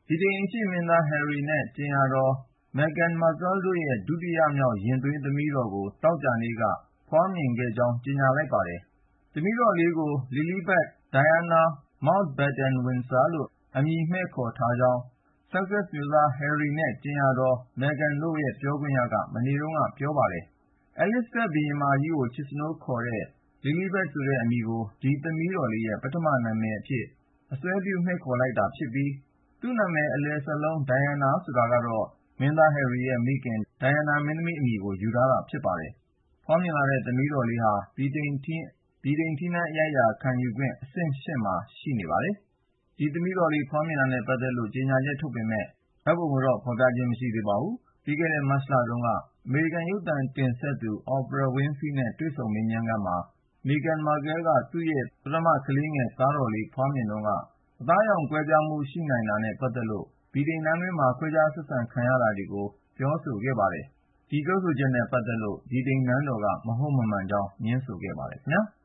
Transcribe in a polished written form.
ဗြိတိန်အရှေ့မင်းသား Harry နဲ့ ကြင်ယာတော် Meghan Markle တို့ရဲ့ ဒုတိယမြောက် ရင်သွေးသမီးတော်ကို သောကြာနေ့က ဖွားမြင်ခဲ့ကြောင်း ကြေညာလိုက်ပါတယ်။ သမီးတော်လေးကို Lilibet Diana Mountbatten-Windsor လို့ အမည်မှည့်ခေါ်ထားကြောင်း Sussex မြို့သား Harry နဲ့ ကြင်ယာတော် Meghan တို့ရဲ့ ပြောခွင့်ရက မနေ့တုန်းက ပြောပါတယ်။ Elizabeth ဘုရင်မကြီးကို ချစ်စနိုးခေါ်တဲ့ Lilibet ဆိုတဲ့အမည်ကို ဒီသမီးတော်လေးရဲ့ ပထမနာမည်အဖြစ် အစွဲပြု မှည့်ခေါ်လိုက်တာဖြစ်ပြီး သူ့နာမည်အလယ်စလုံး Diana ဆိုတာကတော့ မင်းသား Harry ရဲ့မိခင် Diana မင်းသမီးအမည်ကို ယူထားတာဖြစ်ပါတယ်။ ဖွားမြင်လာတဲ့ သမီးတော်လေးဟာ ဗြိတိန်ထီးနန်းအရိုက်အရာခံယူခွင့် အဆင့် 8 မှာ ရှိနေပါတယ်။ ဒီသမီးတော်လေး ဖွားမြင်တာနဲ့ပတ်သက်လို့ ကြေညာချက်ထုတ်ပေမယ့် ဓာတ်ပုံကိုတော့ ဖော်ပြခြင်း မရှိသေးပါဘူး။ ပြီးခဲ့တဲ့ မတ်လတုန်းက အမေရိကန်ရုပ်သံတင်ဆက်သူ Oprah Winfrey နဲ့ တွေ့ဆုံမေးမြန်းခန်းမှာ Meghan Markle က သူ့ရဲ့ ပထမကလေးငယ် သားတော်လေး ဖွားမြင်တုန်းက အသားအရောင် ကွဲပြားမှုရှိနိုင်တာနဲ့ ပတ်သက်လို့ ဗြိတိန်နန်းတွင်းမှာ ခွဲခြားဆက်ဆံခံရတာတွေကို ပြောဆိုခဲ့ပါတယ်။ ဒီပြောဆိုချက်နဲ့ပတ်သက်လို့ ဗြိတိန်နန်းတော်က မဟုတ်မမှန်ကြောင်း ငြင်းဆိုခဲ့ပါတယ်ခင်ဗျာ။